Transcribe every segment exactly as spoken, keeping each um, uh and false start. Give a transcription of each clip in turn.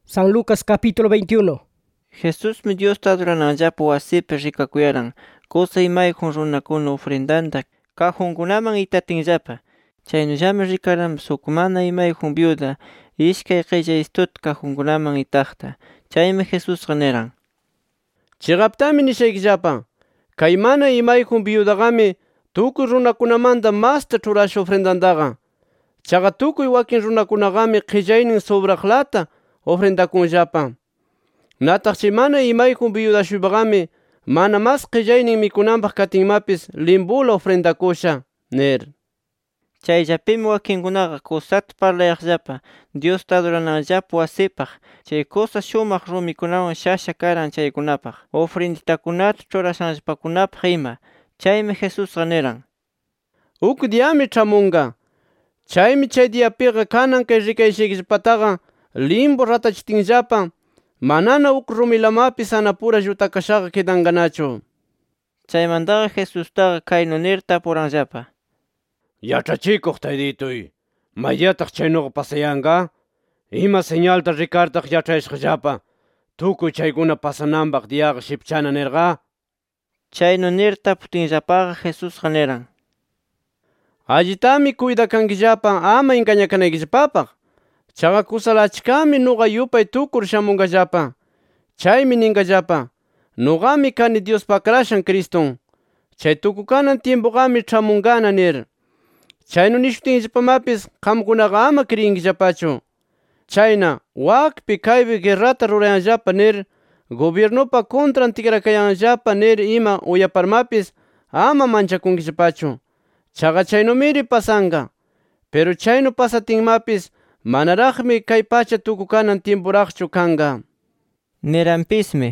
San Lucas capítulo veintiuno. Jesús mi Dios adorananllapi wasipi rikakuyaran kusa imayjun runakuna ofrendanta kajunkunaman itatinllapa. Chaynullami rikaran shuk mana imayjun viuda ishkay qillaystuta kajunkunaman itaqta. Chaymi Jesúsqa niran: Chiqaptami nishaykillapa, kay mana imayjun viudaqami tukuy runakunamanta masta churasha ofrendantaqa. Chaqa tukuy wakin runakunaqami qillaynin sobraqlata ofrendakunllapa. Nataq chay mana imayjun viuda-shuypaqami mana mas qillaynin mikunanpaq katinmapis limpula ofrendakusha nir. Chayllapimi wakinkunaqa kusata parlayaqllapa Diosta adorananllapi wasipaq. Chay kusa shumaq rumikunawan shasha karan chaykunapaq ofrenditakunata churashanllapakunapaq ima. Chaymi Jesusqa niran: Uk diyami ch'amunqa. Chaymi chay diyapiqa kanan kay rikayshaykillapataqa limpu ratachitinllapa, manana uk rumilamapis anapura llutakashaqa kidanqanachu. Chaymantaqa Jesustaqa kaynu nir tapuranllapa: Yachachikuq taydituy, mayllataq chaynuqa pasayanqa? Ima señalta rikartaq yachayashqallapa tukuy chaykuna pasananpaq diyaqa shipchana nirqa? Chaynu nir taputinllapaqa Jesusqa niran: Allitami kuydakanquillapa ama engañakanaykillapapaq. Chaqa kusala achkami nuqa yupay tukur shamunqallapa. Chaymi ninqallapa: Nuqami kani Diospa akrashan Criston. Chay tukukanan tiempuqami ch'amunqana nir. Chaynu nishutinllapamapis qamkunaqa ama kriyinkillapachu. Chayna wakpi kaypi guerrata rurayanllapa nir, gobiernupa contran tikrakayanllapa nir ima uyaparmapis ama manchakunkillapachu. Chaqa chaynumiri pasanqa. Pero chaynu pasatinmapis manaraqmi kay pacha tukukanan tiempuraqchu kanqa. Niranpismi: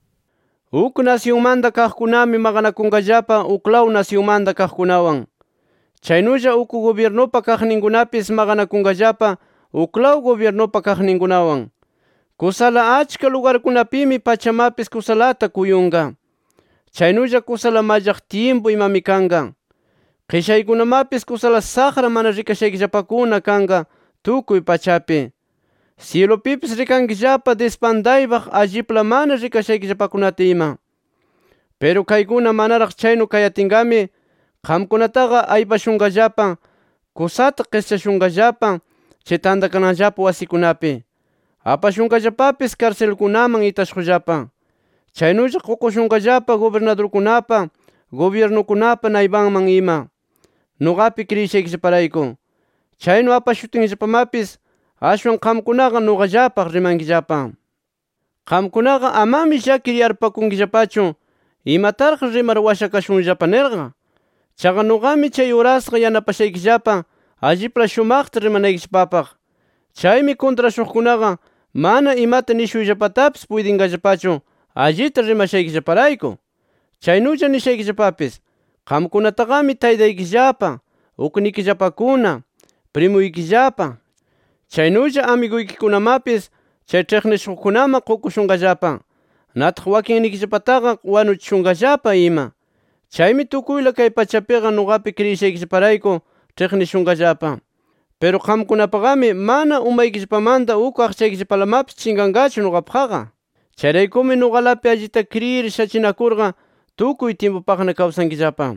Uk nacionmanta kaqkunami maqanakunqallapa uklaw nacionmanta kaqkunawan. Chaynulla uk gobiernupa kaqninkunapis maqanakunqallapa uklaw gobiernupa kaqninkunawan. Kusala achka lugarkunapimi pachamapis kusalata kuyunqa. Chaynulla kusala mallaq tiempo imami kanqa. Qishaykunamapis kusala saqra mana rikashaykillapakuna kanqa tukuy pachapi. Cielopipis rikankillapa despandaypaq allipla mana rikashaykillapakunata ima. Pero kaykuna manaraq chaynu kayatinqami qamkunataqa aypashunqallapa, kusata qischashunqallapa chay tantakananllapa wasikunapi. Apashunqallapapis karcelkunaman itashqullapa. Chaynulla qukushunqallapa gobernadorkunapa, gobiernukunapa naypanman ima. Nuqapi kriyishaykillaparayku. Chaynu apashutinllapamapis ashwan qamkunaqa nuqallapaq rimankillapa. Qamkunaqa amami llakir yarpakunkillapachu imataraq rimar washakashunllapa nirqa. Chaqa nuqami chay urasqa yanapashaykillapa allipla shumaqta rimanaykillapapaq. Chaymi kontrashuqkunaqa mana imata nishuyllapatapis puydinqallapachu allita rimashaykillaparayku. Chaynulla nishaykillapapis qamkunataqami taytaykillapa, uknikillapakuna, primoykillapa, chaynulla amiguykikunamapis chay ch'iqnishuqkunaman qukushunqallapa. Nataq wakinnikillapataqa wanuchishunqallapa ima. Chaymi tukuyla kay pachapiqa nuqapi kriyishaykillaparayku ch'iqnishunqallapa. Pero qamkunapaqami mana umaykillapamanta uk aqchaykillapalamapas chinqanqachu nuqapaqqa. Chayraykumi nuqalapi allita kriyir shachinakurqa tukuy tiempupaqna kawsankillapa.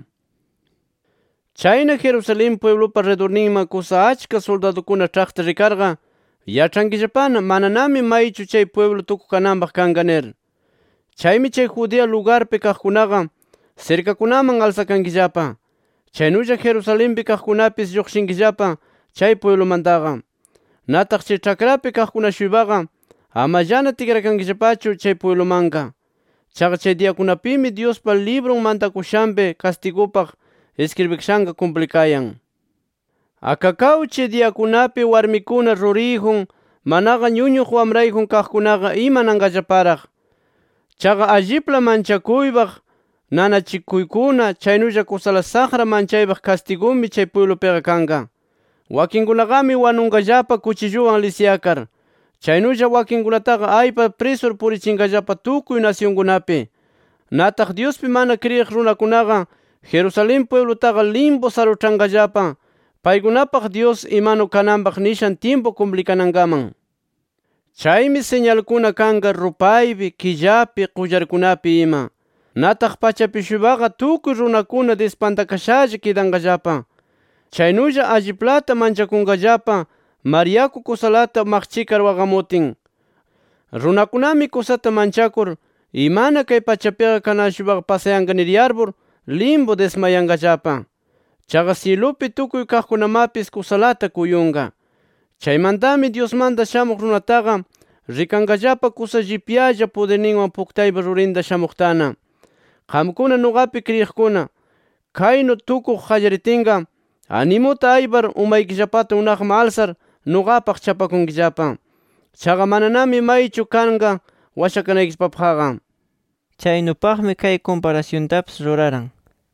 Chayna Jerusalén pueblopa redorninman kusa achka soldadukuna ch'aqta rikarqa yach'ankillapana mananami maychu chay pueblo tukukananpaq kanqa nir. Chaymi chay Judea lugarpi kaqkunaqa cercakunaman alsakankillapa. Chaynulla Jerusalenpi kaqkunapis lluqshinkillapa chay pueblomantaqa. Nataq chay ch'akrapi kaqkunashuypaqa amallana tikrakankillapachu chay pueblomanqa. Chaqa chay diyakunapimi Diospa libron mantakushanpi castigopaq escribikashanqa kumplikayan. Akakaw chay diyakunapi warmikuna ruriyjun manaqa ñuñuq wamrayjun kaqkunaqa ima nanqallaparaq. Chaqa allipla manchakuypaq nanachikuykuna chaynulla kusala saqra manchaypaq castigumi chay pueblopiqa kanqa. Wakinkunaqami wanunqallapa kuchilluwan lisyakar. Chaynulla wakinkunataqa aypa presur purichinqallapa tukuy nacionkunapi. Nataq Diospi mana kriyiq runakunaqa Jerusalén pueblotaqa limpu saruchanqallapa paykunapaq Dios imanu kananpaq nishan tiempo kumplikanankaman. Chaymi señalkuna kanqa rupaypi, killapi, qullarkunapi ima. Nataq pachapi shubaqa tukuy runakuna despantakashalla kidanqallapa. Chaynulla alliplata manchakunqallapa Mariaku kusalata maqchikar waqamutin. Runakunami kusata manchakur imana kay pachapiqa kanashubaqa pasayanqa nir yarbur limbo desmayanqallapa. Chaqa cielupi tukuy kaqkunamapis kusalata kuyunqa. Chaymantami Diosmanta shamuq runataqa rikanqallapa kusa llipyalla poderninwan puktaypa rurinda shamuqtana. Qamkuna nuqapi kriyiqkuna, kaynu tukuq qallaritinqa animuta aybar umaykillapata unaqman alsar nuqapaq chapakunkillapa. Chaqa mananami maychu kanqa washakanaykillapapaqqa. Chaynupaqmi kay comparaciontapas ruraran.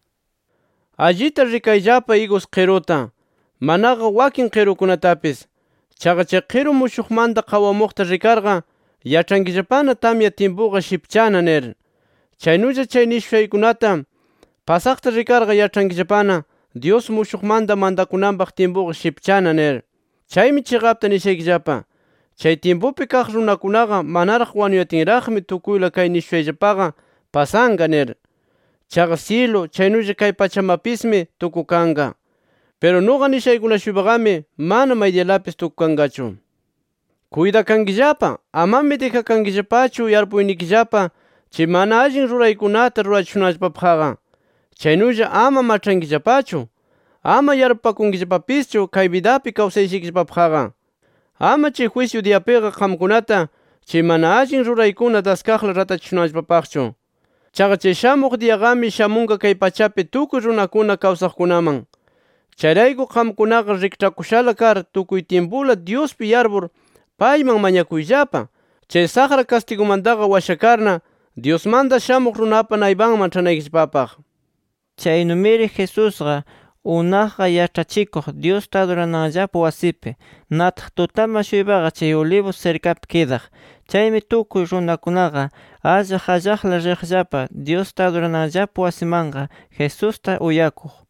Allita rikayllapa higos qiruta, manaqa wakin qirukunatapis. Chaqa chay qiru mushuqmanta qawamuqta rikarqa yach'ankillapana tamya timpuqa shipchana nir. Chaynulla chay nishuyaykunata pasaqta rikarqa yach'ankillapana Dios mushuqmanta mandakunanpaq timpuqa shipchana nir. Chaymi chiqapta nishaykillapa, chay timpupi kaq runakunaqa manaraq wanuyatinraqmi tukuyla kay nishuyayllapaqa pasanqa nir. Chaqa cielo chaynulla kay pachamapismi tukukanqa. Pero nuqa nishaykuna-shuypaqami mana maydiyalapis tukukanqachu. Kuydakanqillapa, amami dijakanqillapachu yarpuynikillapa chay mana allin ruraykunata rurachishunallapapaqqa. Chaynulla ama mach'ankillapachu, ama yarpupakunkillapapischu kay vidapi kawsayshikillapapaqqa. Ama chay juicio diapiqa qamkunata chay mana allin ruraykuna daskaqla ratachishunallapapaqchu. Chaqa chay shamuq diaqami shamunqa kay pachapi tukuy runakuna kawsaqkunaman. Chayrayku qamkunaqa rikch'akushala kar tukuy tiempula Diospi yarbur payman mañakuyllapa. Chay saqra castigumantaqa washakarna Diosmanta shamuq runapa naypanman ch'anaykillapapaq. Chaynumiri Jesusqa unaqqa yach'achikuq Diosta adurananllapa wasipi, nataq tutama shuypaqa chay Olivos cercapi kidaq. Chaymi tukuy runakunaqa allaq allaqla riqllapa Diosta adurananllapa wasimanqa Jesusta uyakuq.